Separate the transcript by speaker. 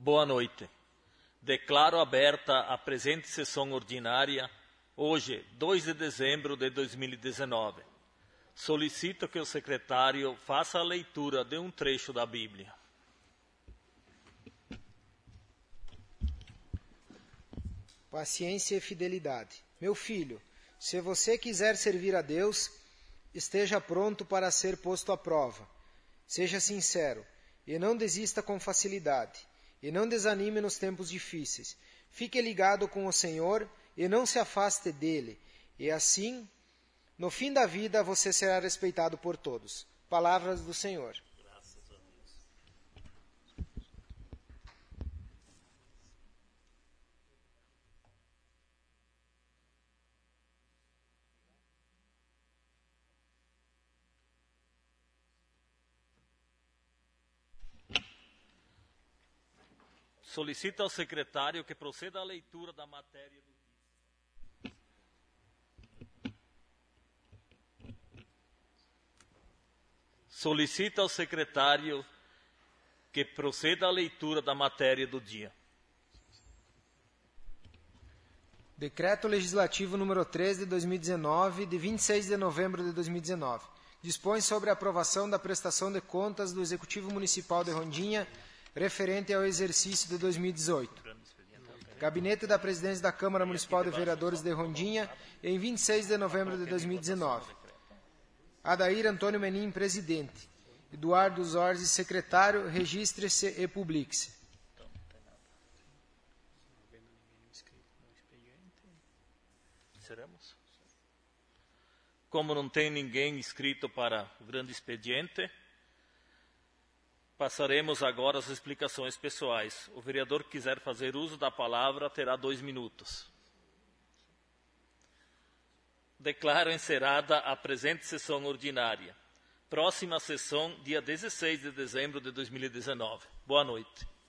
Speaker 1: Boa noite. Declaro aberta a presente sessão ordinária, hoje, 2 de dezembro de 2019. Solicito que o secretário faça a leitura de um trecho da Bíblia.
Speaker 2: Paciência e fidelidade. Meu filho, se você quiser servir a Deus, esteja pronto para ser posto à prova. Seja sincero e não desista com facilidade. E não desanime nos tempos difíceis. Fique ligado com o Senhor e não se afaste dele. E assim, no fim da vida, você será respeitado por todos. Palavras do Senhor.
Speaker 1: Graças a Deus. Solicito ao secretário que proceda à leitura da matéria do dia. Solicito ao secretário que proceda à leitura da matéria do dia.
Speaker 2: Decreto Legislativo número 13 de 2019, de 26 de novembro de 2019. Dispõe sobre a aprovação da prestação de contas do Executivo Municipal de Rondinha referente ao exercício de 2018. Gabinete da Presidência da Câmara Municipal de Vereadores de Rondinha, em 26 de novembro de 2019. Adair Antônio Menin, presidente. Eduardo Zorzi, secretário. Registre-se e publique-se.
Speaker 1: Seremos? Como não tem ninguém inscrito para o grande expediente, passaremos agora às explicações pessoais. O vereador que quiser fazer uso da palavra terá 2 minutos. Declaro encerrada a presente sessão ordinária. Próxima sessão, dia 16 de dezembro de 2019. Boa noite.